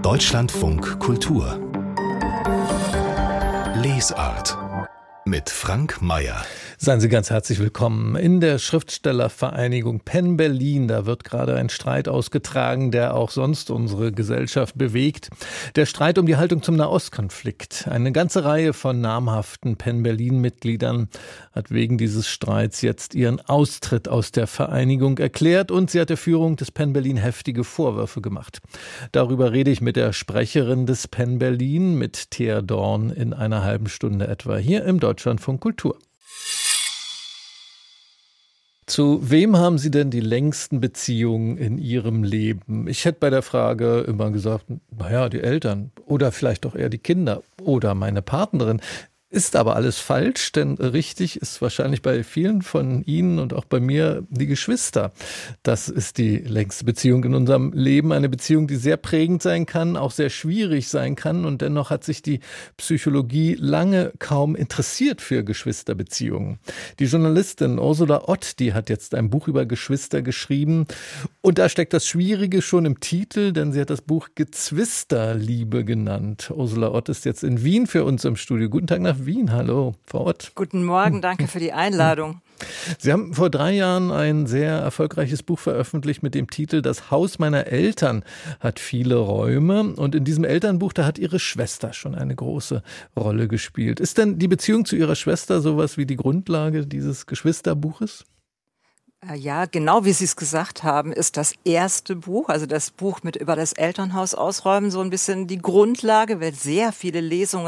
Deutschlandfunk Kultur Lesart mit Frank Mayer. Seien Sie ganz herzlich willkommen in der Schriftstellervereinigung Penn Berlin. Da wird gerade ein Streit ausgetragen, der auch sonst unsere Gesellschaft bewegt. Der Streit um die Haltung zum Nahostkonflikt. Eine ganze Reihe von namhaften Penn Berlin-Mitgliedern hat wegen dieses Streits jetzt ihren Austritt aus der Vereinigung erklärt und sie hat der Führung des Penn Berlin heftige Vorwürfe gemacht. Darüber rede ich mit der Sprecherin des Penn Berlin, mit Thea Dorn, in einer halben Stunde etwa hier im Deutschlandfunk Kultur. Zu wem haben Sie denn die längsten Beziehungen in Ihrem Leben? Ich hätte bei der Frage immer gesagt, naja, die Eltern oder vielleicht doch eher die Kinder oder meine Partnerin. Ist aber alles falsch, denn richtig ist wahrscheinlich bei vielen von Ihnen und auch bei mir die Geschwister. Das ist die längste Beziehung in unserem Leben, eine Beziehung, die sehr prägend sein kann, auch sehr schwierig sein kann, und dennoch hat sich die Psychologie lange kaum interessiert für Geschwisterbeziehungen. Die Journalistin Ursula Ott, die hat jetzt ein Buch über Geschwister geschrieben, und da steckt das Schwierige schon im Titel, denn sie hat das Buch Gezwisterliebe genannt. Ursula Ott ist jetzt in Wien für uns im Studio. Guten Tag nach Wien. Hallo, Frau Ott. Guten Morgen, danke für die Einladung. Sie haben vor 3 Jahren ein sehr erfolgreiches Buch veröffentlicht mit dem Titel Das Haus meiner Eltern hat viele Räume. Und in diesem Elternbuch, da hat Ihre Schwester schon eine große Rolle gespielt. Ist denn die Beziehung zu Ihrer Schwester sowas wie die Grundlage dieses Geschwisterbuches? Ja, genau wie Sie es gesagt haben, ist das erste Buch, also das Buch mit über das Elternhaus ausräumen, so ein bisschen die Grundlage, weil zu sehr vielen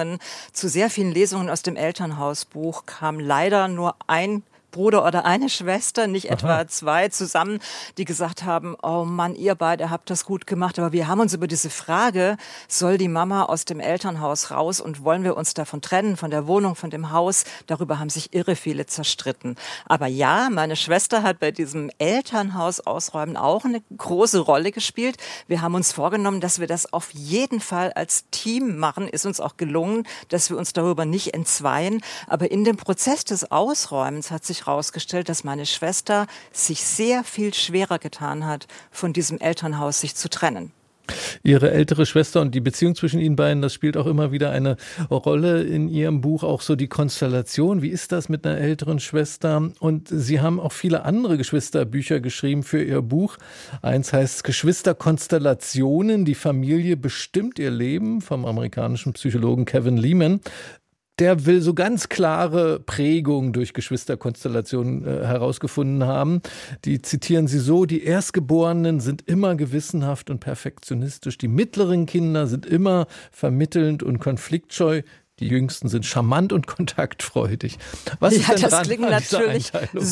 Lesungen aus dem Elternhausbuch kam leider nur ein Bruder oder eine Schwester, nicht etwa 2 zusammen, die gesagt haben, oh Mann, ihr beide habt das gut gemacht. Aber wir haben uns über diese Frage, soll die Mama aus dem Elternhaus raus und wollen wir uns davon trennen, von der Wohnung, von dem Haus, darüber haben sich irre viele zerstritten. Aber ja, meine Schwester hat bei diesem Elternhaus ausräumen auch eine große Rolle gespielt. Wir haben uns vorgenommen, dass wir das auf jeden Fall als Team machen. Ist uns auch gelungen, dass wir uns darüber nicht entzweien. Aber in dem Prozess des Ausräumens hat sich herausgestellt, dass meine Schwester sich sehr viel schwerer getan hat, von diesem Elternhaus sich zu trennen. Ihre ältere Schwester und die Beziehung zwischen Ihnen beiden, das spielt auch immer wieder eine Rolle in Ihrem Buch, auch so die Konstellation. Wie ist das mit einer älteren Schwester? Und Sie haben auch viele andere Geschwisterbücher geschrieben für Ihr Buch. Eins heißt Geschwisterkonstellationen, die Familie bestimmt ihr Leben, vom amerikanischen Psychologen Kevin Leman. Der will so ganz klare Prägungen durch Geschwisterkonstellationen herausgefunden haben. Die zitieren Sie so: Die Erstgeborenen sind immer gewissenhaft und perfektionistisch. Die mittleren Kinder sind immer vermittelnd und konfliktscheu. Die Jüngsten sind charmant und kontaktfreudig. Was ist denn das dran klingt an dieser natürlich Einteilung?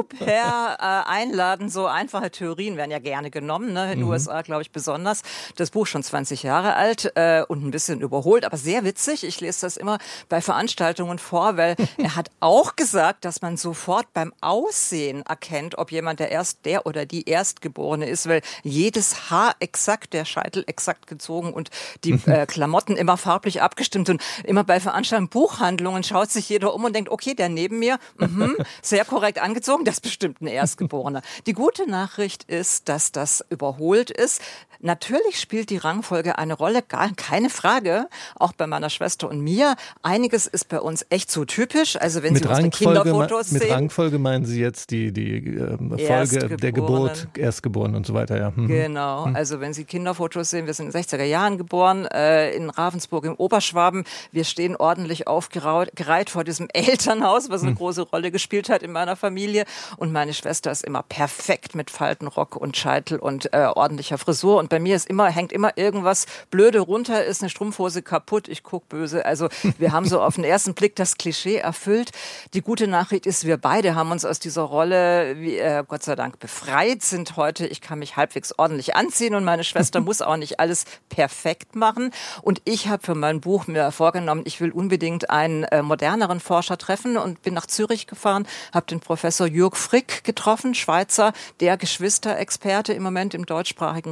super einladend. So einfache Theorien werden ja gerne genommen, ne? In den USA, glaube ich, besonders. Das Buch schon 20 Jahre alt und ein bisschen überholt, aber sehr witzig. Ich lese das immer bei Veranstaltungen vor, weil er hat auch gesagt, dass man sofort beim Aussehen erkennt, ob jemand der oder die Erstgeborene ist, weil jedes Haar exakt, der Scheitel exakt gezogen und die Klamotten immer farblich abgestimmt und immer bei Veranstaltungen, Buchhandlungen schaut sich jeder um und denkt, okay, der neben mir, sehr korrekt angezogen, das ist bestimmt ein Erstgeborener. Die gute Nachricht ist, dass das überholt ist. Natürlich spielt die Rangfolge eine Rolle, keine Frage, auch bei meiner Schwester und mir. Einiges ist bei uns echt so typisch, also wenn Sie unsere Kinderfotos sehen. Mit Rangfolge meinen Sie jetzt die Folge der Geburt, Erstgeboren und so weiter, ja. Genau, also wenn Sie Kinderfotos sehen, wir sind in den 60er Jahren geboren, in Ravensburg im Oberschwaben. Wir stehen ordentlich aufgereiht vor diesem Elternhaus, was eine große Rolle gespielt hat in meiner Familie. Und meine Schwester ist immer perfekt mit Faltenrock und Scheitel und ordentlicher Frisur. Und bei mir hängt immer irgendwas blöde runter, ist eine Strumpfhose kaputt, ich guck böse. Also wir haben so auf den ersten Blick das Klischee erfüllt. Die gute Nachricht ist, wir beide haben uns aus dieser Rolle, Gott sei Dank, befreit, sind heute, ich kann mich halbwegs ordentlich anziehen und meine Schwester muss auch nicht alles perfekt machen. Und ich habe für mein Buch mir vorgenommen, ich will unbedingt einen moderneren Forscher treffen und bin nach Zürich gefahren, habe den Professor Jürg Frick getroffen, Schweizer, der Geschwisterexperte im Moment im deutschsprachigen Raum,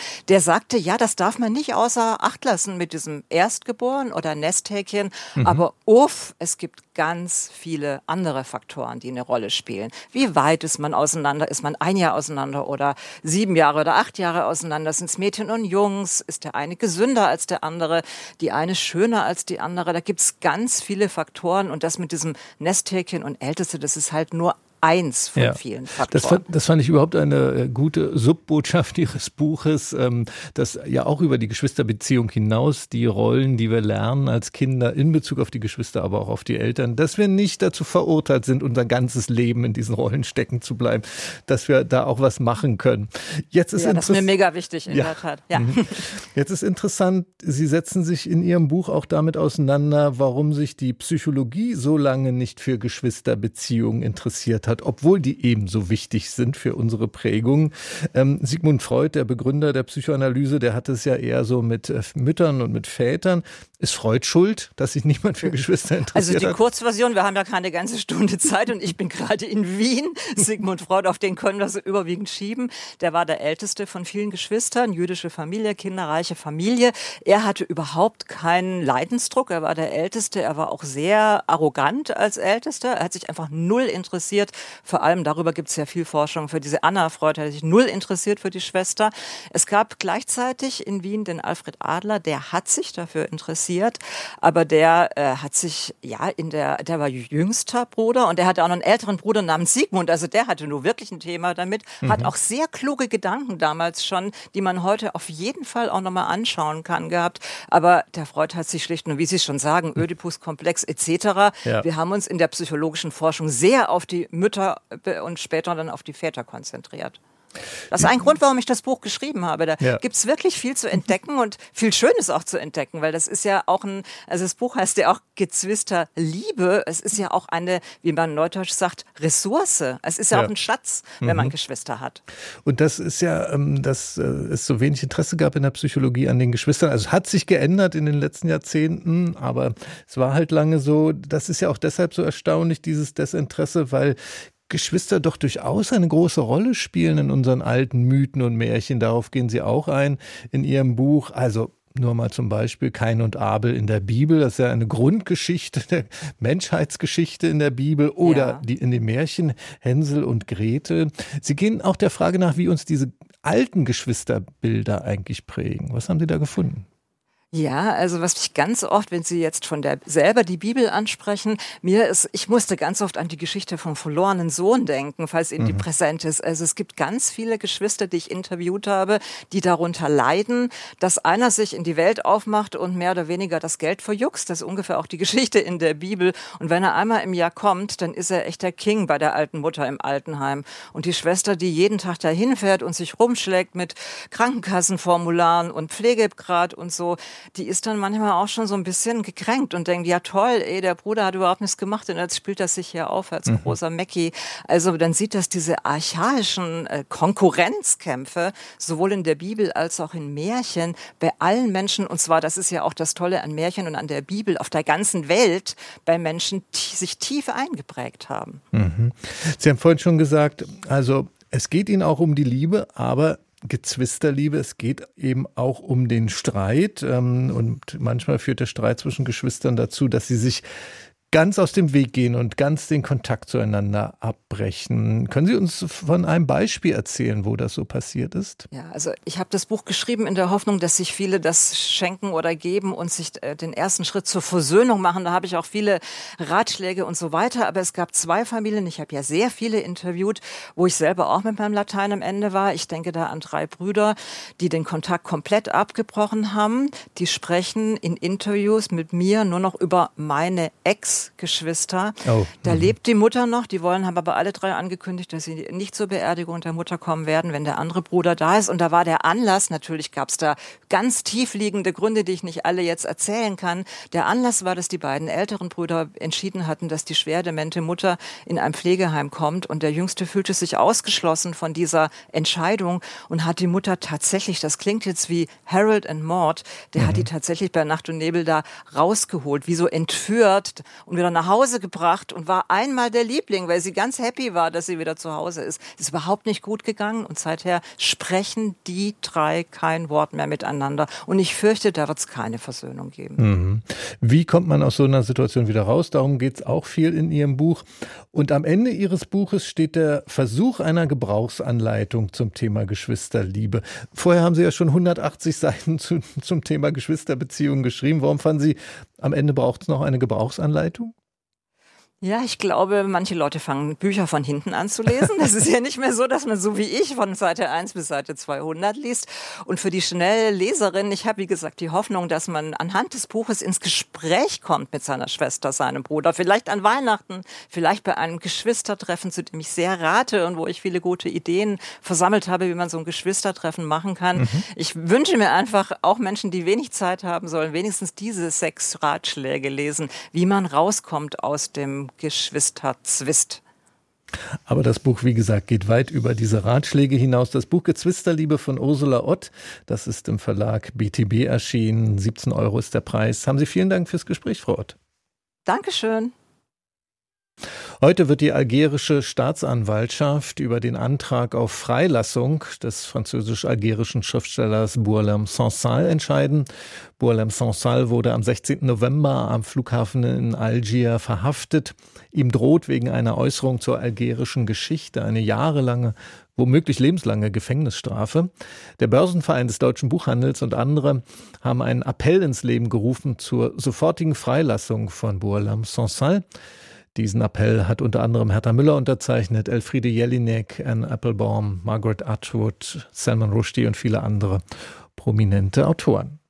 der sagte, ja, das darf man nicht außer Acht lassen mit diesem Erstgeboren oder Nesthäkchen. Aber es gibt ganz viele andere Faktoren, die eine Rolle spielen. Wie weit ist man auseinander? Ist man 1 Jahr auseinander oder 7 Jahre oder 8 Jahre auseinander? Sind es Mädchen und Jungs? Ist der eine gesünder als der andere? Die eine schöner als die andere? Da gibt es ganz viele Faktoren und das mit diesem Nesthäkchen und Älteste, das ist halt nur eins von vielen Faktoren. Das fand ich überhaupt eine gute Subbotschaft Ihres Buches, dass ja auch über die Geschwisterbeziehung hinaus die Rollen, die wir lernen als Kinder in Bezug auf die Geschwister, aber auch auf die Eltern, dass wir nicht dazu verurteilt sind, unser ganzes Leben in diesen Rollen stecken zu bleiben, dass wir da auch was machen können. Jetzt ist das ist mir mega wichtig in der Tat. Ja. Jetzt ist interessant, Sie setzen sich in Ihrem Buch auch damit auseinander, warum sich die Psychologie so lange nicht für Geschwisterbeziehungen interessiert hat, obwohl die ebenso wichtig sind für unsere Prägung. Sigmund Freud, der Begründer der Psychoanalyse, der hat es ja eher so mit Müttern und mit Vätern. Ist Freud schuld, dass sich niemand für Geschwister interessiert hat? Also die Kurzversion, wir haben ja keine ganze Stunde Zeit und ich bin gerade in Wien. Sigmund Freud, auf den können wir so überwiegend schieben. Der war der älteste von vielen Geschwistern, jüdische Familie, kinderreiche Familie. Er hatte überhaupt keinen Leidensdruck, er war der Älteste, er war auch sehr arrogant als Ältester. Er hat sich einfach null interessiert. Vor allem darüber gibt es ja viel Forschung. Für diese Anna Freud hat sich null interessiert für die Schwester. Es gab gleichzeitig in Wien den Alfred Adler, der hat sich dafür interessiert, aber der hat sich, der war jüngster Bruder und der hatte auch noch einen älteren Bruder namens Sigmund, also der hatte nur wirklich ein Thema damit, hat auch sehr kluge Gedanken damals schon, die man heute auf jeden Fall auch nochmal anschauen kann gehabt, aber der Freud hat sich schlicht, und wie Sie schon sagen, Ödipus-Komplex etc. Ja. Wir haben uns in der psychologischen Forschung sehr auf die Mütter und später dann auf die Väter konzentriert. Das ist ein Grund, warum ich das Buch geschrieben habe. Da gibt's wirklich viel zu entdecken und viel Schönes auch zu entdecken, weil das ist ja auch also das Buch heißt ja auch Gezwisterliebe. Es ist ja auch eine, wie man neudeutsch sagt, Ressource. Es ist ja auch ein Schatz, wenn man Geschwister hat. Und das ist ja, dass es so wenig Interesse gab in der Psychologie an den Geschwistern. Also es hat sich geändert in den letzten Jahrzehnten, aber es war halt lange so. Das ist ja auch deshalb so erstaunlich, dieses Desinteresse, weil Geschwister doch durchaus eine große Rolle spielen in unseren alten Mythen und Märchen. Darauf gehen Sie auch ein in Ihrem Buch. Also nur mal zum Beispiel Kain und Abel in der Bibel. Das ist ja eine Grundgeschichte der Menschheitsgeschichte in der Bibel. Oder in den Märchen Hänsel und Gretel. Sie gehen auch der Frage nach, wie uns diese alten Geschwisterbilder eigentlich prägen. Was haben Sie da gefunden? Ja, also was mich ganz oft, wenn Sie jetzt selber die Bibel ansprechen, ich musste ganz oft an die Geschichte vom verlorenen Sohn denken, falls Ihnen die präsent ist. Also es gibt ganz viele Geschwister, die ich interviewt habe, die darunter leiden, dass einer sich in die Welt aufmacht und mehr oder weniger das Geld verjuckst. Das ist ungefähr auch die Geschichte in der Bibel. Und wenn er einmal im Jahr kommt, dann ist er echt der King bei der alten Mutter im Altenheim. Und die Schwester, die jeden Tag dahin fährt und sich rumschlägt mit Krankenkassenformularen und Pflegegrad und so, die ist dann manchmal auch schon so ein bisschen gekränkt und denkt, ja toll, der Bruder hat überhaupt nichts gemacht und jetzt spielt das sich hier auf als großer Mackie. Also dann sieht das diese archaischen Konkurrenzkämpfe sowohl in der Bibel als auch in Märchen bei allen Menschen, und zwar, das ist ja auch das Tolle an Märchen und an der Bibel, auf der ganzen Welt bei Menschen, die sich tief eingeprägt haben. Sie haben vorhin schon gesagt, also es geht Ihnen auch um die Liebe, aber Gezwisterliebe, es geht eben auch um den Streit und manchmal führt der Streit zwischen Geschwistern dazu, dass sie sich ganz aus dem Weg gehen und ganz den Kontakt zueinander abbrechen. Können Sie uns von einem Beispiel erzählen, wo das so passiert ist? Ja, also ich habe das Buch geschrieben in der Hoffnung, dass sich viele das schenken oder geben und sich den ersten Schritt zur Versöhnung machen. Da habe ich auch viele Ratschläge und so weiter. Aber es gab 2 Familien, ich habe ja sehr viele interviewt, wo ich selber auch mit meinem Latein am Ende war. Ich denke da an 3 Brüder, die den Kontakt komplett abgebrochen haben. Die sprechen in Interviews mit mir nur noch über meine Ex-Geschwister. Da lebt die Mutter noch, haben aber alle 3 angekündigt, dass sie nicht zur Beerdigung der Mutter kommen werden, wenn der andere Bruder da ist. Und da war der Anlass, natürlich gab es da ganz tiefliegende Gründe, die ich nicht alle jetzt erzählen kann. Der Anlass war, dass die beiden älteren Brüder entschieden hatten, dass die schwer demente Mutter in ein Pflegeheim kommt. Und der Jüngste fühlte sich ausgeschlossen von dieser Entscheidung und hat die Mutter tatsächlich, das klingt jetzt wie Harold and Maude, der hat die tatsächlich bei Nacht und Nebel da rausgeholt, wie so entführt und wieder nach Hause gebracht und war einmal der Liebling, weil sie ganz happy war, dass sie wieder zu Hause ist. Ist überhaupt nicht gut gegangen und seither sprechen die drei kein Wort mehr miteinander. Und ich fürchte, da wird es keine Versöhnung geben. Mhm. Wie kommt man aus so einer Situation wieder raus? Darum geht es auch viel in Ihrem Buch. Und am Ende Ihres Buches steht der Versuch einer Gebrauchsanleitung zum Thema Geschwisterliebe. Vorher haben Sie ja schon 180 Seiten zum Thema Geschwisterbeziehungen geschrieben. Warum fanden Sie, am Ende braucht es noch eine Gebrauchsanleitung? Ja, ich glaube, manche Leute fangen Bücher von hinten an zu lesen. Das ist ja nicht mehr so, dass man so wie ich von Seite 1 bis Seite 200 liest. Und für die schnelle Leserin, ich habe wie gesagt die Hoffnung, dass man anhand des Buches ins Gespräch kommt mit seiner Schwester, seinem Bruder. Vielleicht an Weihnachten, vielleicht bei einem Geschwistertreffen, zu dem ich sehr rate und wo ich viele gute Ideen versammelt habe, wie man so ein Geschwistertreffen machen kann. Ich wünsche mir einfach, auch Menschen, die wenig Zeit haben, sollen wenigstens diese 6 Ratschläge lesen, wie man rauskommt aus dem Geschwisterzwist. Aber das Buch, wie gesagt, geht weit über diese Ratschläge hinaus. Das Buch Geschwisterliebe von Ursula Ott, das ist im Verlag BTB erschienen. 17 € ist der Preis. Haben Sie vielen Dank fürs Gespräch, Frau Ott. Dankeschön. Heute wird die algerische Staatsanwaltschaft über den Antrag auf Freilassung des französisch-algerischen Schriftstellers Boualem Sansal entscheiden. Boualem Sansal wurde am 16. November am Flughafen in Algier verhaftet. Ihm droht wegen einer Äußerung zur algerischen Geschichte eine jahrelange, womöglich lebenslange Gefängnisstrafe. Der Börsenverein des deutschen Buchhandels und andere haben einen Appell ins Leben gerufen zur sofortigen Freilassung von Boualem Sansal. Diesen Appell hat unter anderem Hertha Müller unterzeichnet, Elfriede Jelinek, Anne Applebaum, Margaret Atwood, Salman Rushdie und viele andere prominente Autoren.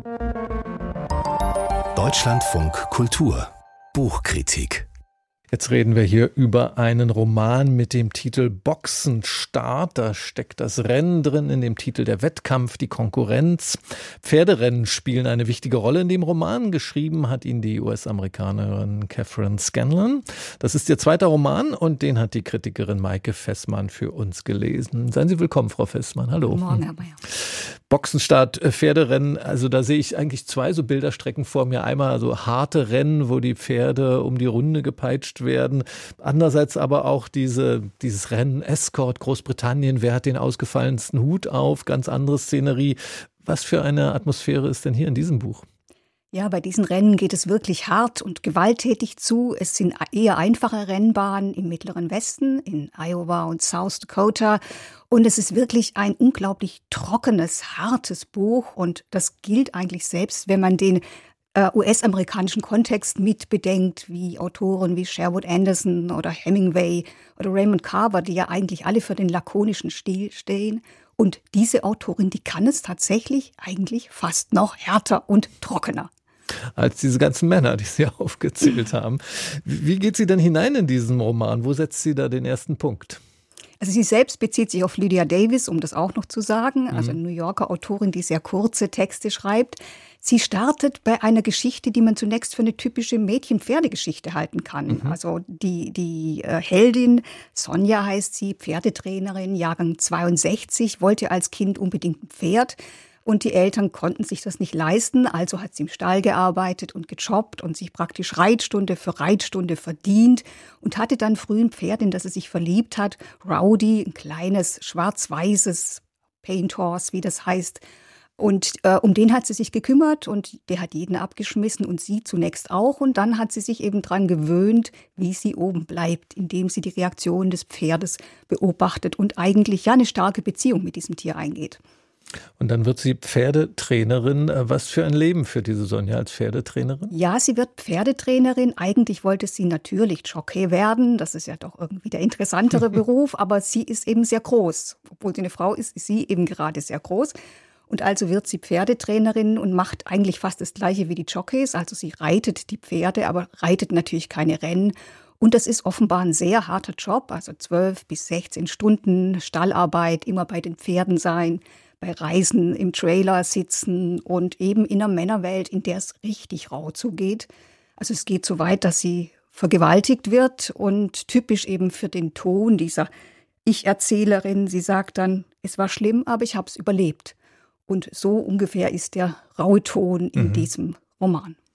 Deutschlandfunk Kultur Buchkritik. Jetzt reden wir hier über einen Roman mit dem Titel Boxenstart. Da steckt das Rennen drin, in dem Titel der Wettkampf, die Konkurrenz. Pferderennen spielen eine wichtige Rolle in dem Roman. Geschrieben hat ihn die US-Amerikanerin Catherine Scanlon. Das ist ihr zweiter Roman und den hat die Kritikerin Maike Fessmann für uns gelesen. Seien Sie willkommen, Frau Fessmann. Hallo. Guten Morgen, Herr Mayer. Boxenstart, Pferderennen, also da sehe ich eigentlich 2 so Bilderstrecken vor mir. Einmal so harte Rennen, wo die Pferde um die Runde gepeitscht werden. Andererseits aber auch dieses Rennen Escort Großbritannien. Wer hat den ausgefallensten Hut auf? Ganz andere Szenerie. Was für eine Atmosphäre ist denn hier in diesem Buch? Ja, bei diesen Rennen geht es wirklich hart und gewalttätig zu. Es sind eher einfache Rennbahnen im Mittleren Westen, in Iowa und South Dakota. Und es ist wirklich ein unglaublich trockenes, hartes Buch. Und das gilt eigentlich selbst, wenn man den US-amerikanischen Kontext mitbedenkt, wie Autoren wie Sherwood Anderson oder Hemingway oder Raymond Carver, die ja eigentlich alle für den lakonischen Stil stehen. Und diese Autorin, die kann es tatsächlich eigentlich fast noch härter und trockener. Als diese ganzen Männer, die Sie aufgezählt haben. Wie geht sie denn hinein in diesen Roman? Wo setzt sie da den ersten Punkt? Also sie selbst bezieht sich auf Lydia Davis, um das auch noch zu sagen, also eine New Yorker Autorin, die sehr kurze Texte schreibt. Sie startet bei einer Geschichte, die man zunächst für eine typische Mädchen-Pferdegeschichte halten kann. Also die Heldin, Sonja heißt sie, Pferdetrainerin, Jahrgang 62, wollte als Kind unbedingt ein Pferd. Und die Eltern konnten sich das nicht leisten, also hat sie im Stall gearbeitet und gejobbt und sich praktisch Reitstunde für Reitstunde verdient und hatte dann früh ein Pferd, in das sie sich verliebt hat, Rowdy, ein kleines schwarz-weißes Paint Horse, wie das heißt. Und um den hat sie sich gekümmert und der hat jeden abgeschmissen und sie zunächst auch. Und dann hat sie sich eben dran gewöhnt, wie sie oben bleibt, indem sie die Reaktion des Pferdes beobachtet und eigentlich ja eine starke Beziehung mit diesem Tier eingeht. Und dann wird sie Pferdetrainerin. Was für ein Leben führt diese Sonja als Pferdetrainerin? Ja, sie wird Pferdetrainerin. Eigentlich wollte sie natürlich Jockey werden. Das ist ja doch irgendwie der interessantere Beruf. Aber sie ist eben sehr groß. Obwohl sie eine Frau ist, ist sie eben gerade sehr groß. Und also wird sie Pferdetrainerin und macht eigentlich fast das Gleiche wie die Jockeys. Also sie reitet die Pferde, aber reitet natürlich keine Rennen. Und das ist offenbar ein sehr harter Job. Also 12 bis 16 Stunden Stallarbeit, immer bei den Pferden sein, bei Reisen im Trailer sitzen und eben in einer Männerwelt, in der es richtig rau zugeht. Also es geht so weit, dass sie vergewaltigt wird und typisch eben für den Ton dieser Ich-Erzählerin. Sie sagt dann, es war schlimm, aber ich habe es überlebt. Und so ungefähr ist der raue Ton in diesem Roman.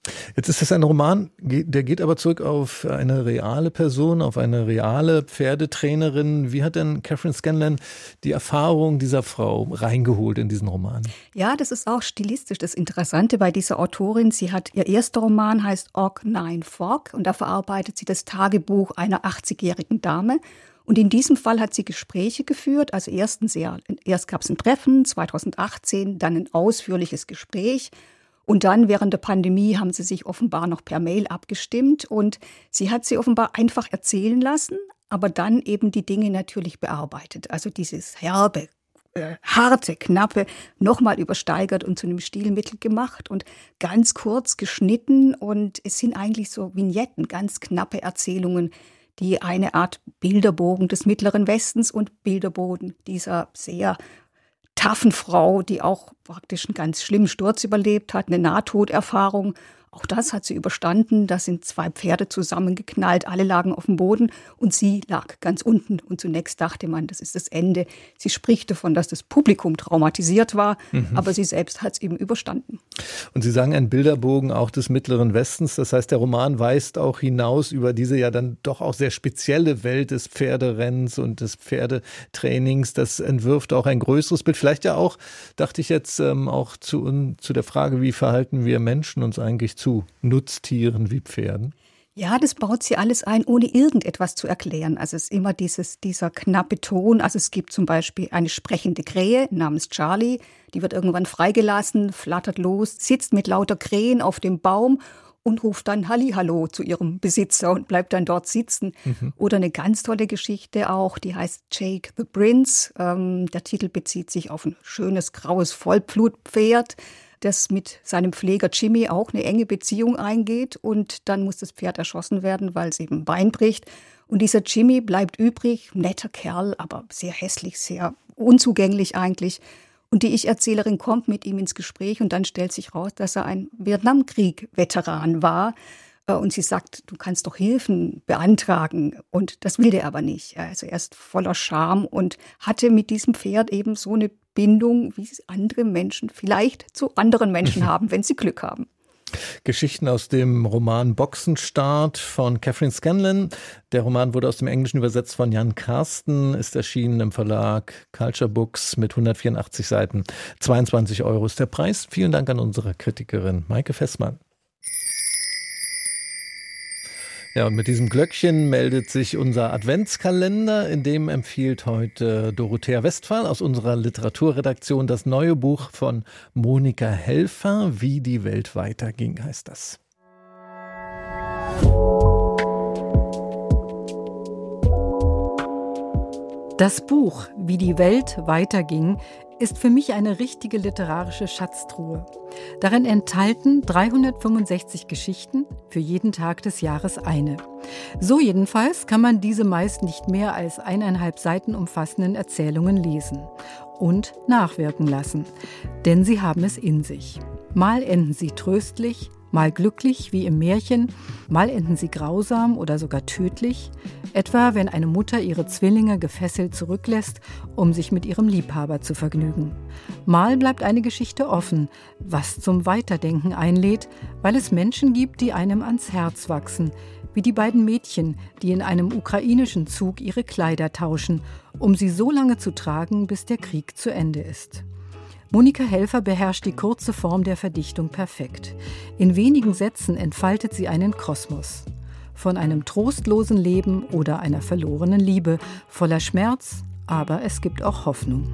Jetzt ist das ein Roman, der geht aber zurück auf eine reale Person, auf eine reale Pferdetrainerin. Wie hat denn Katherine Scanlon die Erfahrung dieser Frau reingeholt in diesen Roman? Ja, das ist auch stilistisch das Interessante bei dieser Autorin. Ihr erster Roman heißt Og Nine Fog und da verarbeitet sie das Tagebuch einer 80-jährigen Dame. Und in diesem Fall hat sie Gespräche geführt. Also erst gab es ein Treffen 2018, dann ein ausführliches Gespräch. Und dann während der Pandemie haben sie sich offenbar noch per Mail abgestimmt. Und sie hat sie offenbar einfach erzählen lassen, aber dann eben die Dinge natürlich bearbeitet. Also dieses herbe, harte, knappe nochmal übersteigert und zu einem Stilmittel gemacht und ganz kurz geschnitten. Und es sind eigentlich so Vignetten, ganz knappe Erzählungen, die eine Art Bilderbogen des Mittleren Westens und Bilderbogen dieser sehr taffen Frau, die auch praktisch einen ganz schlimmen Sturz überlebt hat, eine Nahtoderfahrung. Auch das hat sie überstanden. Da sind 2 Pferde zusammengeknallt, alle lagen auf dem Boden und sie lag ganz unten. Und zunächst dachte man, das ist das Ende. Sie spricht davon, dass das Publikum traumatisiert war, aber sie selbst hat es eben überstanden. Und Sie sagen ein Bilderbogen auch des Mittleren Westens. Das heißt, der Roman weist auch hinaus über diese ja dann doch auch sehr spezielle Welt des Pferderennens und des Pferdetrainings. Das entwirft auch ein größeres Bild. Vielleicht ja auch, dachte ich jetzt, auch zu der Frage, wie verhalten wir Menschen uns eigentlich zu Nutztieren wie Pferden? Ja, das baut sie alles ein, ohne irgendetwas zu erklären. Also es ist immer dieser knappe Ton. Also es gibt zum Beispiel eine sprechende Krähe namens Charlie. Die wird irgendwann freigelassen, flattert los, sitzt mit lauter Krähen auf dem Baum und ruft dann Hallihallo zu ihrem Besitzer und bleibt dann dort sitzen. Oder eine ganz tolle Geschichte auch, die heißt Jake the Prince. Der Titel bezieht sich auf ein schönes, graues Vollblutpferd, das mit seinem Pfleger Jimmy auch eine enge Beziehung eingeht. Und dann muss das Pferd erschossen werden, weil es eben ein Bein bricht. Und dieser Jimmy bleibt übrig, netter Kerl, aber sehr hässlich, sehr unzugänglich eigentlich. Und die Ich-Erzählerin kommt mit ihm ins Gespräch und dann stellt sich raus, dass er ein Vietnamkrieg-Veteran war. Und sie sagt, du kannst doch Hilfen beantragen. Und das will der aber nicht. Also er ist voller Scham und hatte mit diesem Pferd eben so eine Bindung, wie es andere Menschen vielleicht zu anderen Menschen haben, wenn sie Glück haben. Geschichten aus dem Roman Boxenstart von Katherine Scanlon. Der Roman wurde aus dem Englischen übersetzt von Jan Karsten, ist erschienen im Verlag Culture Books mit 184 Seiten. 22 € ist der Preis. Vielen Dank an unsere Kritikerin Maike Fessmann. Ja, und mit diesem Glöckchen meldet sich unser Adventskalender, in dem empfiehlt heute Dorothea Westphal aus unserer Literaturredaktion das neue Buch von Monika Helfer, Wie die Welt weiterging, heißt das. Das Buch Wie die Welt weiterging ist für mich eine richtige literarische Schatztruhe. Darin enthalten 365 Geschichten, für jeden Tag des Jahres eine. So jedenfalls kann man diese meist nicht mehr als 1,5 Seiten umfassenden Erzählungen lesen und nachwirken lassen, denn sie haben es in sich. Mal enden sie tröstlich, mal glücklich wie im Märchen, mal enden sie grausam oder sogar tödlich, etwa wenn eine Mutter ihre Zwillinge gefesselt zurücklässt, um sich mit ihrem Liebhaber zu vergnügen. Mal bleibt eine Geschichte offen, was zum Weiterdenken einlädt, weil es Menschen gibt, die einem ans Herz wachsen, wie die beiden Mädchen, die in einem ukrainischen Zug ihre Kleider tauschen, um sie so lange zu tragen, bis der Krieg zu Ende ist. Monika Helfer beherrscht die kurze Form der Verdichtung perfekt. In wenigen Sätzen entfaltet sie einen Kosmos. Von einem trostlosen Leben oder einer verlorenen Liebe, voller Schmerz, aber es gibt auch Hoffnung.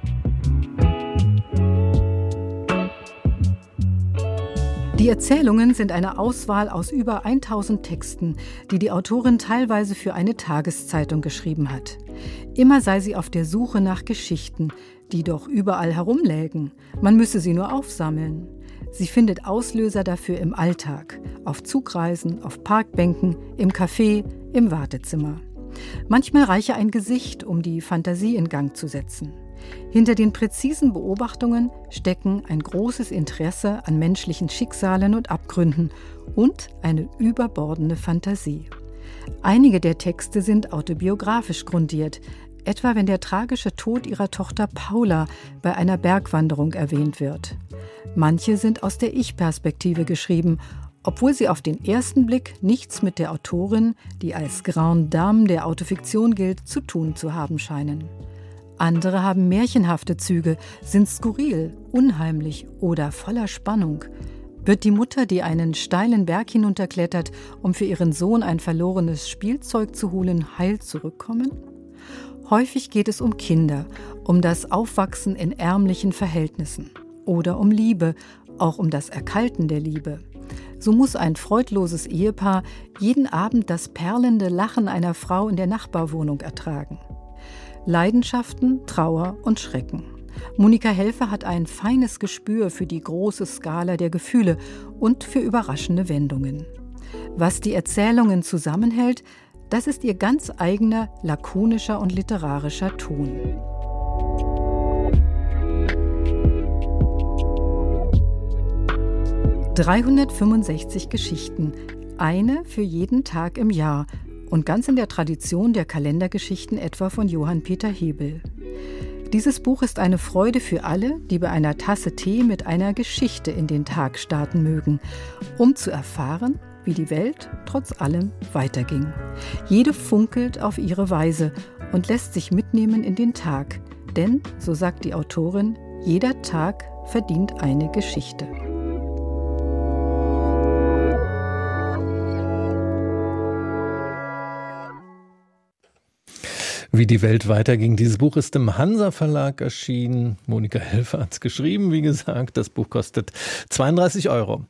Die Erzählungen sind eine Auswahl aus über 1000 Texten, die die Autorin teilweise für eine Tageszeitung geschrieben hat. Immer sei sie auf der Suche nach Geschichten, die doch überall herumlägen. Man müsse sie nur aufsammeln. Sie findet Auslöser dafür im Alltag, auf Zugreisen, auf Parkbänken, im Café, im Wartezimmer. Manchmal reiche ein Gesicht, um die Fantasie in Gang zu setzen. Hinter den präzisen Beobachtungen stecken ein großes Interesse an menschlichen Schicksalen und Abgründen und eine überbordende Fantasie. Einige der Texte sind autobiografisch grundiert, etwa wenn der tragische Tod ihrer Tochter Paula bei einer Bergwanderung erwähnt wird. Manche sind aus der Ich-Perspektive geschrieben obwohl sie auf den ersten Blick nichts mit der Autorin, die als Grande Dame der Autofiktion gilt, zu tun zu haben scheinen. Andere haben märchenhafte Züge, sind skurril, unheimlich oder voller Spannung. Wird die Mutter, die einen steilen Berg hinunterklettert, um für ihren Sohn ein verlorenes Spielzeug zu holen, heil zurückkommen? Häufig geht es um Kinder, um das Aufwachsen in ärmlichen Verhältnissen oder um Liebe, auch um das Erkalten der Liebe. So muss ein freudloses Ehepaar jeden Abend das perlende Lachen einer Frau in der Nachbarwohnung ertragen. Leidenschaften, Trauer und Schrecken. Monika Helfer hat ein feines Gespür für die große Skala der Gefühle und für überraschende Wendungen. Was die Erzählungen zusammenhält, das ist ihr ganz eigener, lakonischer und literarischer Ton. »365 Geschichten, eine für jeden Tag im Jahr« und ganz in der Tradition der Kalendergeschichten etwa von Johann Peter Hebel. Dieses Buch ist eine Freude für alle, die bei einer Tasse Tee mit einer Geschichte in den Tag starten mögen, um zu erfahren, wie die Welt trotz allem weiterging. Jede funkelt auf ihre Weise und lässt sich mitnehmen in den Tag. Denn, so sagt die Autorin, jeder Tag verdient eine Geschichte. Wie die Welt weiterging. Dieses Buch ist im Hansa Verlag erschienen. Monika Helfer hat es geschrieben, wie gesagt. Das Buch kostet 32 €.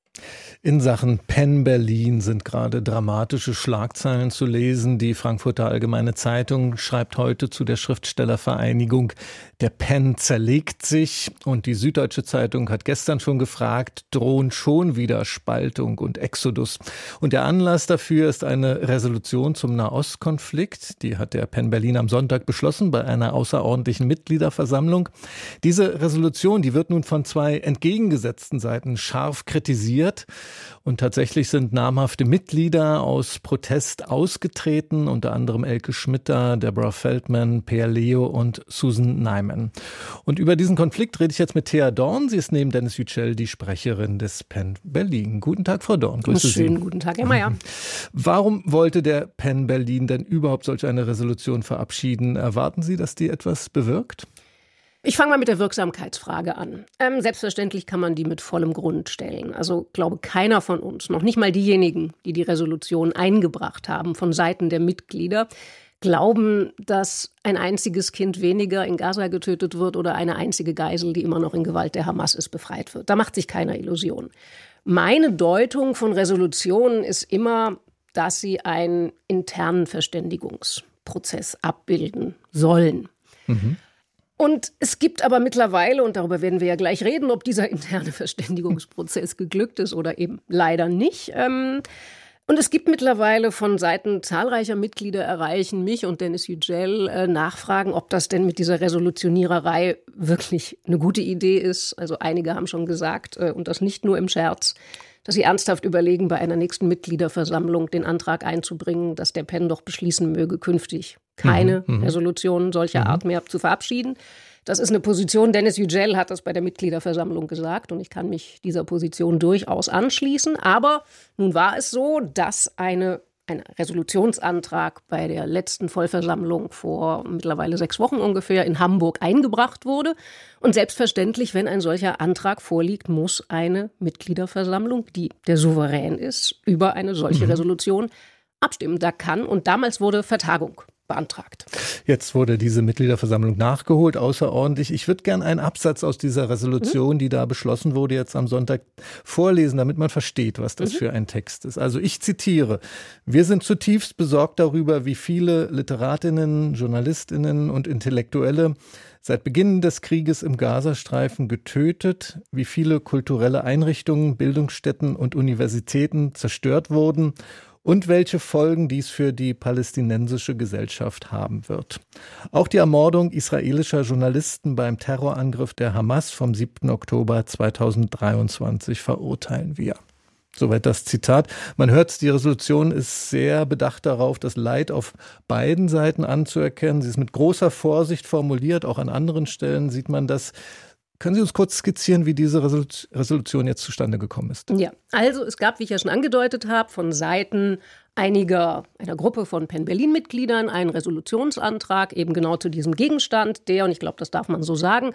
In Sachen Penn Berlin sind gerade dramatische Schlagzeilen zu lesen. Die Frankfurter Allgemeine Zeitung schreibt heute zu der Schriftstellervereinigung, der Penn zerlegt sich. Und die Süddeutsche Zeitung hat gestern schon gefragt, drohen schon wieder Spaltung und Exodus. Und der Anlass dafür ist eine Resolution zum Nahostkonflikt. Die hat der Penn Berlin am Sonntag beschlossen bei einer außerordentlichen Mitgliederversammlung. Diese Resolution, die wird nun von zwei entgegengesetzten Seiten scharf kritisiert. Und tatsächlich sind namhafte Mitglieder aus Protest ausgetreten, unter anderem Elke Schmitter, Deborah Feldman, Peer Leo und Susan Nyman. Und über diesen Konflikt rede ich jetzt mit Thea Dorn. Sie ist neben Dennis Yücel die Sprecherin des Penn Berlin. Guten Tag, Frau Dorn. Grüße Sie. Schönen guten Tag, Herr Mayer. Warum wollte der Penn Berlin denn überhaupt solch eine Resolution verabschieden? Erwarten Sie, dass die etwas bewirkt? Ich fange mal mit der Wirksamkeitsfrage an. Selbstverständlich kann man die mit vollem Grund stellen. Also glaube keiner von uns, noch nicht mal diejenigen, die die Resolution eingebracht haben von Seiten der Mitglieder, glauben, dass ein einziges Kind weniger in Gaza getötet wird oder eine einzige Geisel, die immer noch in Gewalt der Hamas ist, befreit wird. Da macht sich keiner Illusion. Meine Deutung von Resolutionen ist immer, dass sie einen internen Verständigungsprozess abbilden sollen. Mhm. Und es gibt aber mittlerweile, und darüber werden wir ja gleich reden, ob dieser interne Verständigungsprozess geglückt ist oder eben leider nicht. Und es gibt mittlerweile von Seiten zahlreicher Mitglieder erreichen mich und Dennis Yücel Nachfragen, ob das denn mit dieser Resolutioniererei wirklich eine gute Idee ist. Also einige haben schon gesagt, und das nicht nur im Scherz, dass sie ernsthaft überlegen, bei einer nächsten Mitgliederversammlung den Antrag einzubringen, dass der Penn doch beschließen möge, künftig keine Resolutionen solcher Art mehr zu verabschieden. Das ist eine Position, Dennis Yücel hat das bei der Mitgliederversammlung gesagt und ich kann mich dieser Position durchaus anschließen. Aber nun war es so, dass ein Resolutionsantrag bei der letzten Vollversammlung vor mittlerweile 6 Wochen ungefähr in Hamburg eingebracht wurde. Und selbstverständlich, wenn ein solcher Antrag vorliegt, muss eine Mitgliederversammlung, die der Souverän ist, über eine solche Resolution abstimmen. Da kann und damals wurde Vertagung beantragt. Jetzt wurde diese Mitgliederversammlung nachgeholt, außerordentlich. Ich würde gern einen Absatz aus dieser Resolution, die da beschlossen wurde, jetzt am Sonntag vorlesen, damit man versteht, was das für ein Text ist. Also ich zitiere: Wir sind zutiefst besorgt darüber, wie viele Literatinnen, Journalistinnen und Intellektuelle seit Beginn des Krieges im Gazastreifen getötet, wie viele kulturelle Einrichtungen, Bildungsstätten und Universitäten zerstört wurden und welche Folgen dies für die palästinensische Gesellschaft haben wird. Auch die Ermordung israelischer Journalisten beim Terrorangriff der Hamas vom 7. Oktober 2023 verurteilen wir. Soweit das Zitat. Man hört, die Resolution ist sehr bedacht darauf, das Leid auf beiden Seiten anzuerkennen. Sie ist mit großer Vorsicht formuliert. Auch an anderen Stellen sieht man das. Können Sie uns kurz skizzieren, wie diese Resolution jetzt zustande gekommen ist? Ja, also es gab, wie ich ja schon angedeutet habe, von Seiten einer Gruppe von PEN Berlin-Mitgliedern einen Resolutionsantrag eben genau zu diesem Gegenstand, der, und ich glaube, das darf man so sagen,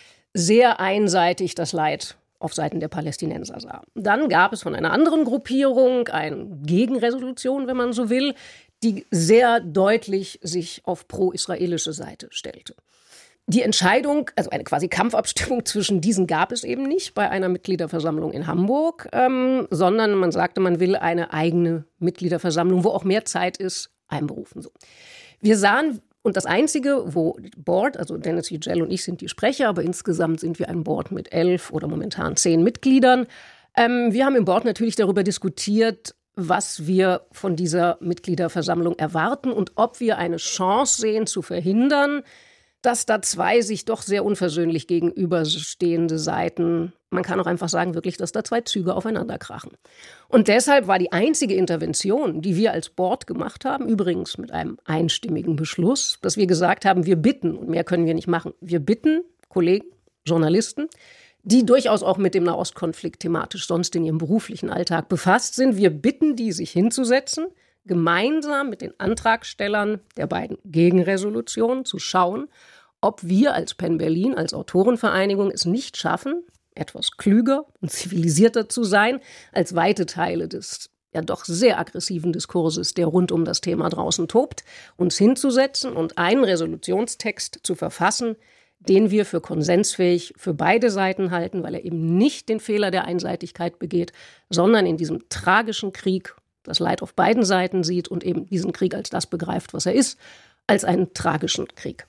sehr einseitig das Leid auf Seiten der Palästinenser sah. Dann gab es von einer anderen Gruppierung eine Gegenresolution, wenn man so will, die sehr deutlich sich auf pro-israelische Seite stellte. Die Entscheidung, also eine quasi Kampfabstimmung zwischen diesen gab es eben nicht bei einer Mitgliederversammlung in Hamburg, sondern man sagte, man will eine eigene Mitgliederversammlung, wo auch mehr Zeit ist, einberufen. So. Wir sahen, und das Einzige, wo Board, also Dennis Yücel und ich sind die Sprecher, aber insgesamt sind wir ein Board mit 11 oder momentan 10 Mitgliedern. Wir haben im Board natürlich darüber diskutiert, was wir von dieser Mitgliederversammlung erwarten und ob wir eine Chance sehen zu verhindern, dass da zwei sich doch sehr unversöhnlich gegenüberstehende Seiten, man kann auch einfach sagen, wirklich, dass da zwei Züge aufeinander krachen. Und deshalb war die einzige Intervention, die wir als Board gemacht haben, übrigens mit einem einstimmigen Beschluss, dass wir gesagt haben, wir bitten, und mehr können wir nicht machen, wir bitten Kollegen, Journalisten, die durchaus auch mit dem Nahostkonflikt thematisch sonst in ihrem beruflichen Alltag befasst sind, wir bitten die, sich hinzusetzen, gemeinsam mit den Antragstellern der beiden Gegenresolutionen zu schauen, ob wir als PEN Berlin, als Autorenvereinigung es nicht schaffen, etwas klüger und zivilisierter zu sein, als weite Teile des ja doch sehr aggressiven Diskurses, der rund um das Thema draußen tobt, uns hinzusetzen und einen Resolutionstext zu verfassen, den wir für konsensfähig für beide Seiten halten, weil er eben nicht den Fehler der Einseitigkeit begeht, sondern in diesem tragischen Krieg das Leid auf beiden Seiten sieht und eben diesen Krieg als das begreift, was er ist, als einen tragischen Krieg.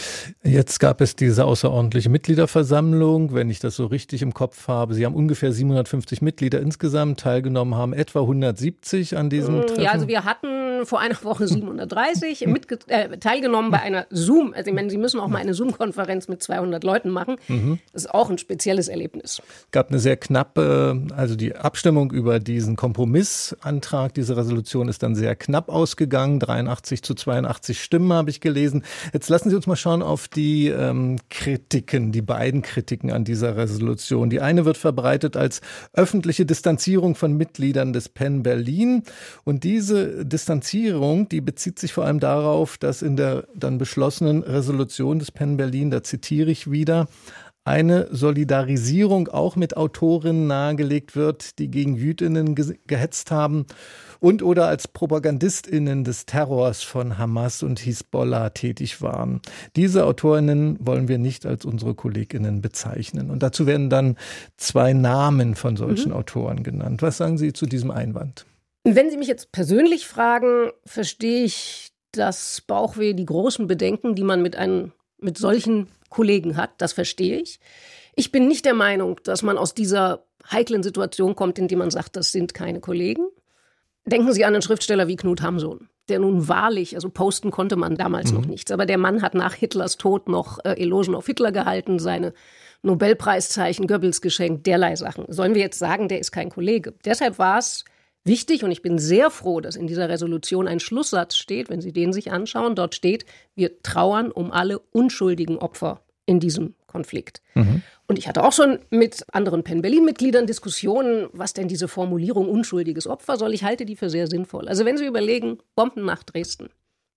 Jetzt gab es diese außerordentliche Mitgliederversammlung, wenn ich das so richtig im Kopf habe. Sie haben ungefähr 750 Mitglieder insgesamt teilgenommen, haben etwa 170 an diesem Treffen. Ja, also wir hatten vor einer Woche 730 teilgenommen bei einer Zoom. Also ich meine, Sie müssen auch mal eine Zoom-Konferenz mit 200 Leuten machen. Das ist auch ein spezielles Erlebnis. Es gab eine sehr knappe, also die Abstimmung über diesen Kompromissantrag, diese Resolution ist dann sehr knapp ausgegangen. 83 zu 82 Stimmen habe ich gelesen. Jetzt lassen Sie uns mal schauen auf die Kritiken, die beiden Kritiken an dieser Resolution. Die eine wird verbreitet als öffentliche Distanzierung von Mitgliedern des PEN Berlin. Und diese Distanzierung, die bezieht sich vor allem darauf, dass in der dann beschlossenen Resolution des PEN Berlin, da zitiere ich wieder, eine Solidarisierung auch mit Autorinnen nahegelegt wird, die gegen Jüdinnen gehetzt haben und oder als PropagandistInnen des Terrors von Hamas und Hisbollah tätig waren. Diese AutorInnen wollen wir nicht als unsere KollegInnen bezeichnen. Und dazu werden dann zwei Namen von solchen Autoren genannt. Was sagen Sie zu diesem Einwand? Wenn Sie mich jetzt persönlich fragen, verstehe ich das Bauchweh, die großen Bedenken, die man mit solchen Kollegen hat, das verstehe ich. Ich bin nicht der Meinung, dass man aus dieser heiklen Situation kommt, indem man sagt, das sind keine Kollegen. Denken Sie an einen Schriftsteller wie Knut Hamsun, der nun wahrlich, also posten konnte man damals noch nichts, aber der Mann hat nach Hitlers Tod noch Elogen auf Hitler gehalten, seine Nobelpreiszeichen Goebbels geschenkt, derlei Sachen. Sollen wir jetzt sagen, der ist kein Kollege? Deshalb war es wichtig, und ich bin sehr froh, dass in dieser Resolution ein Schlusssatz steht, wenn Sie den sich anschauen. Dort steht, wir trauern um alle unschuldigen Opfer in diesem Konflikt. Und ich hatte auch schon mit anderen PEN Berlin-Mitgliedern Diskussionen, was denn diese Formulierung unschuldiges Opfer soll. Ich halte die für sehr sinnvoll. Also wenn Sie überlegen, Bombennacht Dresden,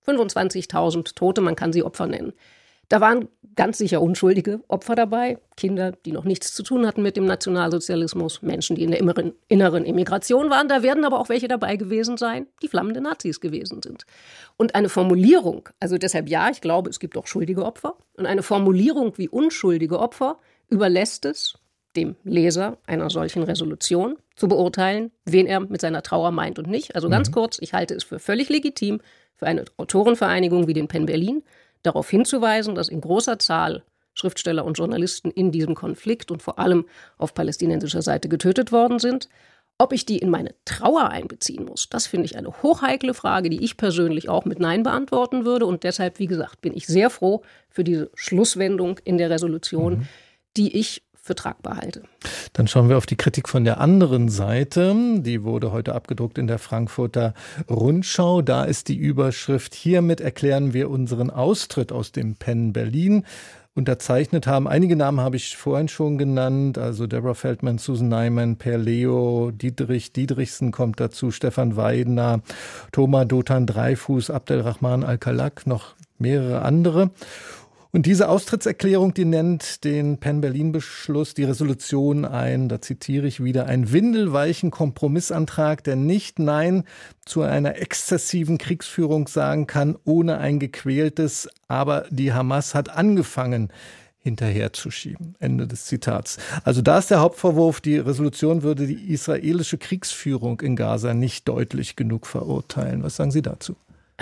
25.000 Tote, man kann sie Opfer nennen. Da waren ganz sicher unschuldige Opfer dabei, Kinder, die noch nichts zu tun hatten mit dem Nationalsozialismus, Menschen, die in der inneren Immigration waren. Da werden aber auch welche dabei gewesen sein, die flammende Nazis gewesen sind. Und eine Formulierung, also deshalb ja, ich glaube, es gibt auch schuldige Opfer. Und eine Formulierung wie unschuldige Opfer überlässt es dem Leser einer solchen Resolution zu beurteilen, wen er mit seiner Trauer meint und nicht. Also ganz kurz, ich halte es für völlig legitim, für eine Autorenvereinigung wie den PEN Berlin, darauf hinzuweisen, dass in großer Zahl Schriftsteller und Journalisten in diesem Konflikt und vor allem auf palästinensischer Seite getötet worden sind. Ob ich die in meine Trauer einbeziehen muss, das finde ich eine hochheikle Frage, die ich persönlich auch mit Nein beantworten würde. Und deshalb, wie gesagt, bin ich sehr froh für diese Schlusswendung in der Resolution, die ich für tragbar halte. Dann schauen wir auf die Kritik von der anderen Seite. Die wurde heute abgedruckt in der Frankfurter Rundschau. Da ist die Überschrift: Hiermit erklären wir unseren Austritt aus dem PEN Berlin. unterzeichnet haben. Einige Namen habe ich vorhin schon genannt, also Deborah Feldman, Susan Neiman, Per Leo, Dietrichsen kommt dazu, Stefan Weidner, Thomas Dothan Dreifuß, Abdelrahman Al-Kalak, noch mehrere andere. Und diese Austrittserklärung, die nennt den Penn-Berlin-Beschluss, die Resolution ein, da zitiere ich wieder, ein windelweichen Kompromissantrag, der nicht Nein zu einer exzessiven Kriegsführung sagen kann, ohne ein gequältes, aber die Hamas hat angefangen, hinterherzuschieben. Ende des Zitats. Also da ist der Hauptvorwurf, die Resolution würde die israelische Kriegsführung in Gaza nicht deutlich genug verurteilen. Was sagen Sie dazu?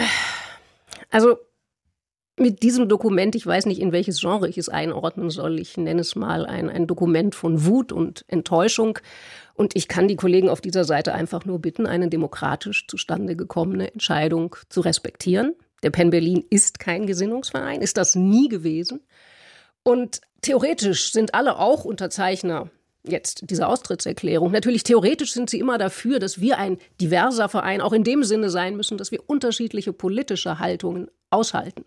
Also mit diesem Dokument, ich weiß nicht, in welches Genre ich es einordnen soll. Ich nenne es mal ein Dokument von Wut und Enttäuschung. Und ich kann die Kollegen auf dieser Seite einfach nur bitten, eine demokratisch zustande gekommene Entscheidung zu respektieren. Der Penn Berlin ist kein Gesinnungsverein, ist das nie gewesen. Und theoretisch sind alle auch Unterzeichner jetzt dieser Austrittserklärung. Natürlich, theoretisch sind sie immer dafür, dass wir ein diverser Verein auch in dem Sinne sein müssen, dass wir unterschiedliche politische Haltungen aushalten.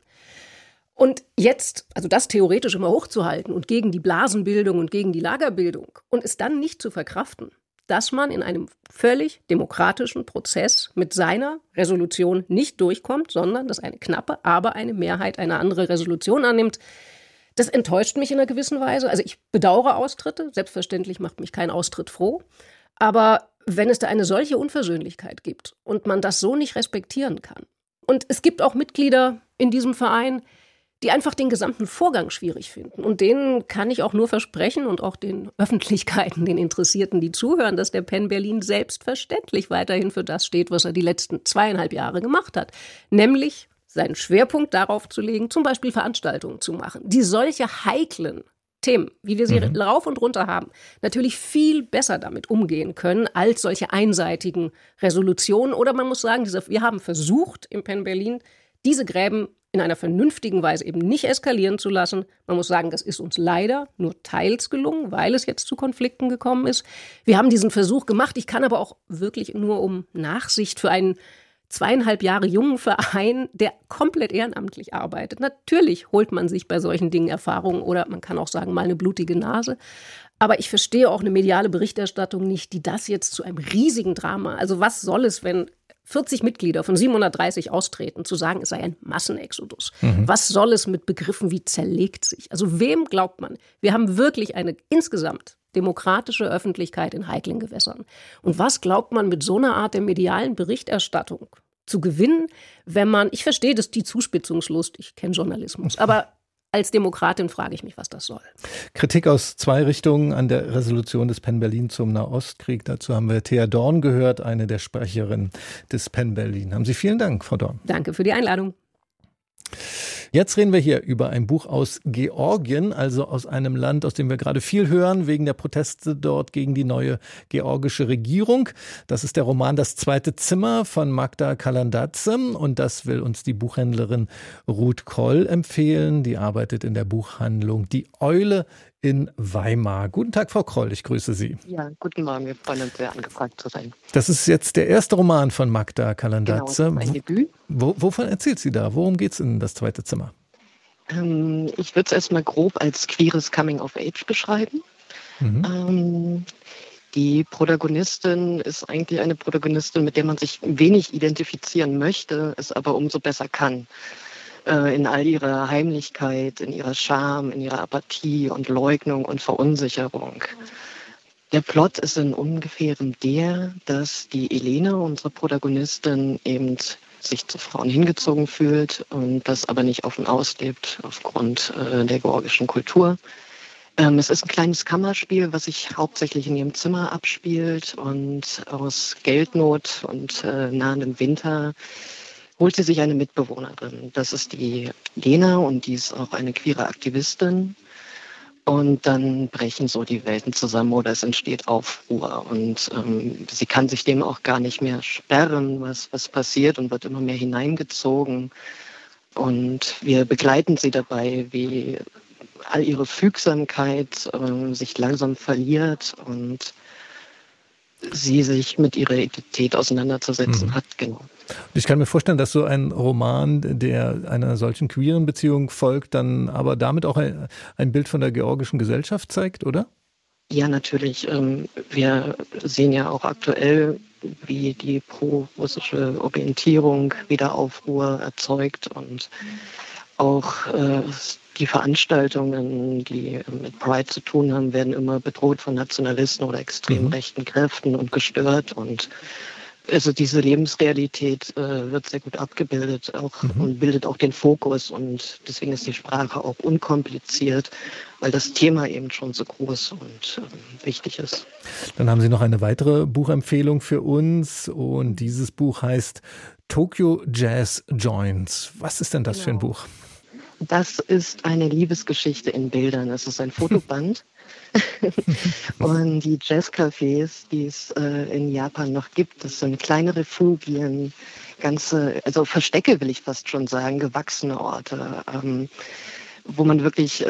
Und jetzt, also das theoretisch immer hochzuhalten und gegen die Blasenbildung und gegen die Lagerbildung und es dann nicht zu verkraften, dass man in einem völlig demokratischen Prozess mit seiner Resolution nicht durchkommt, sondern dass eine knappe, aber eine Mehrheit eine andere Resolution annimmt, das enttäuscht mich in einer gewissen Weise. Also ich bedauere Austritte, selbstverständlich macht mich kein Austritt froh, aber wenn es da eine solche Unversöhnlichkeit gibt und man das so nicht respektieren kann, und es gibt auch Mitglieder in diesem Verein, die einfach den gesamten Vorgang schwierig finden. Und denen kann ich auch nur versprechen und auch den Öffentlichkeiten, den Interessierten, die zuhören, dass der Penn Berlin selbstverständlich weiterhin für das steht, was er die letzten 2,5 Jahre gemacht hat. Nämlich seinen Schwerpunkt darauf zu legen, zum Beispiel Veranstaltungen zu machen, die solche heiklen Themen, wie wir sie rauf und runter haben, natürlich viel besser damit umgehen können als solche einseitigen Resolutionen. Oder man muss sagen, wir haben versucht im Penn Berlin, diese Gräben in einer vernünftigen Weise eben nicht eskalieren zu lassen. Man muss sagen, das ist uns leider nur teils gelungen, weil es jetzt zu Konflikten gekommen ist. Wir haben diesen Versuch gemacht. Ich kann aber auch wirklich nur um Nachsicht für einen 2,5 Jahre jungen Verein, der komplett ehrenamtlich arbeitet. Natürlich holt man sich bei solchen Dingen Erfahrungen oder man kann auch sagen, mal eine blutige Nase. Aber ich verstehe auch eine mediale Berichterstattung nicht, die das jetzt zu einem riesigen Drama, also was soll es, wenn 40 Mitglieder von 730 austreten, zu sagen, es sei ein Massenexodus. Was soll es mit Begriffen wie zerlegt sich? Also wem glaubt man? Wir haben wirklich eine insgesamt demokratische Öffentlichkeit in heiklen Gewässern. Und was glaubt man mit so einer Art der medialen Berichterstattung zu gewinnen, wenn man, ich verstehe das, die Zuspitzungslust, ich kenne Journalismus, aber als Demokratin frage ich mich, was das soll. Kritik aus 2 Richtungen an der Resolution des Penn Berlin zum Nahostkrieg. Dazu haben wir Thea Dorn gehört, eine der Sprecherinnen des Penn Berlin. Haben Sie vielen Dank, Frau Dorn. Danke für die Einladung. Jetzt reden wir hier über ein Buch aus Georgien, also aus einem Land, aus dem wir gerade viel hören, wegen der Proteste dort gegen die neue georgische Regierung. Das ist der Roman Das zweite Zimmer von Magda Kalandadze und das will uns die Buchhändlerin Ruth Kroll empfehlen. Die arbeitet in der Buchhandlung Die Eule in Weimar. Guten Tag, Frau Kroll, ich grüße Sie. Ja, guten Morgen, wir freuen uns sehr, angefragt zu sein. Das ist jetzt der erste Roman von Magda Kalandadze. Genau, mein Debüt. Wovon erzählt sie da? Worum geht es in Das zweite Zimmer? Ich würde es erstmal grob als queeres Coming-of-Age beschreiben. Die Protagonistin ist eigentlich eine Protagonistin, mit der man sich wenig identifizieren möchte, es aber umso besser kann. In all ihrer Heimlichkeit, in ihrer Scham, in ihrer Apathie und Leugnung und Verunsicherung. Der Plot ist in Ungefährem der, dass die Elena, unsere Protagonistin, eben sich zu Frauen hingezogen fühlt und das aber nicht offen auslebt aufgrund der georgischen Kultur. Es ist ein kleines Kammerspiel, was sich hauptsächlich in ihrem Zimmer abspielt und aus Geldnot und nahendem Winter holt sie sich eine Mitbewohnerin. Das ist die Lena und die ist auch eine queere Aktivistin. Und dann brechen so die Welten zusammen oder es entsteht Aufruhr. Und sie kann sich dem auch gar nicht mehr sperren, was passiert und wird immer mehr hineingezogen. Und wir begleiten sie dabei, wie all ihre Fügsamkeit sich langsam verliert und sie sich mit ihrer Identität auseinanderzusetzen hat, genau. Ich kann mir vorstellen, dass so ein Roman, der einer solchen queeren Beziehung folgt, dann aber damit auch ein Bild von der georgischen Gesellschaft zeigt, oder? Ja, natürlich. Wir sehen ja auch aktuell, wie die pro-russische Orientierung wieder Aufruhr erzeugt und auch die Veranstaltungen, die mit Pride zu tun haben, werden immer bedroht von Nationalisten oder extrem rechten Kräften und gestört. Und also diese Lebensrealität wird sehr gut abgebildet auch, und bildet auch den Fokus. Und deswegen ist die Sprache auch unkompliziert, weil das Thema eben schon so groß und wichtig ist. Dann haben Sie noch eine weitere Buchempfehlung für uns. Und dieses Buch heißt Tokyo Jazz Joints. Was ist denn das für ein Buch? Das ist eine Liebesgeschichte in Bildern. Es ist ein Fotoband. Und die Jazzcafés, die es in Japan noch gibt, das sind kleine Refugien, also Verstecke will ich fast schon sagen, gewachsene Orte, wo man wirklich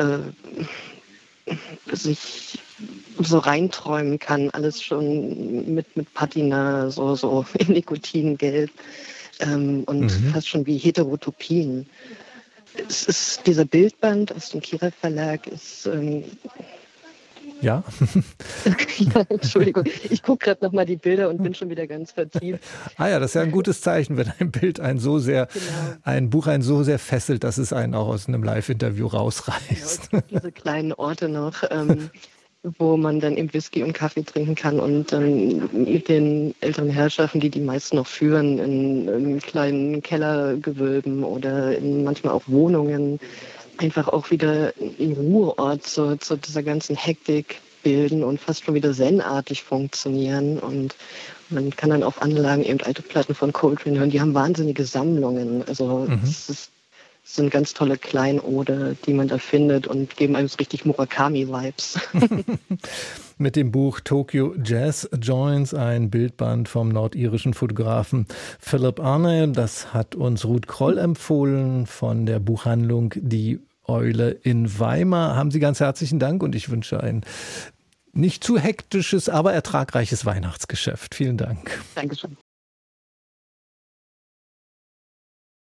sich so reinträumen kann, alles schon mit Patina, so in Nikotingelb und fast schon wie Heterotopien. Es ist dieser Bildband aus dem Kirev Verlag ist ja. Ja, Entschuldigung, ich gucke gerade nochmal die Bilder und bin schon wieder ganz vertieft. Ja, das ist ja ein gutes Zeichen, wenn ein Bild ein Buch einen so sehr fesselt, dass es einen auch aus einem Live-Interview rausreißt. Ja, diese kleinen Orte noch, wo man dann eben Whisky und Kaffee trinken kann und dann mit den älteren Herrschaften, die meisten noch führen, in kleinen Kellergewölben oder in manchmal auch Wohnungen, einfach auch wieder einen Ruheort zu dieser ganzen Hektik bilden und fast schon wieder zen-artig funktionieren. Und man kann dann auf Anlagen eben alte Platten von Coltrane hören. Die haben wahnsinnige Sammlungen. Also es sind ganz tolle Kleinode, die man da findet und geben einem so richtig Murakami-Vibes. Mit dem Buch Tokyo Jazz Joints, ein Bildband vom nordirischen Fotografen Philip Arne. Das hat uns Ruth Kroll empfohlen von der Buchhandlung Die Eule in Weimar. Haben Sie ganz herzlichen Dank und ich wünsche ein nicht zu hektisches, aber ertragreiches Weihnachtsgeschäft. Vielen Dank. Dankeschön.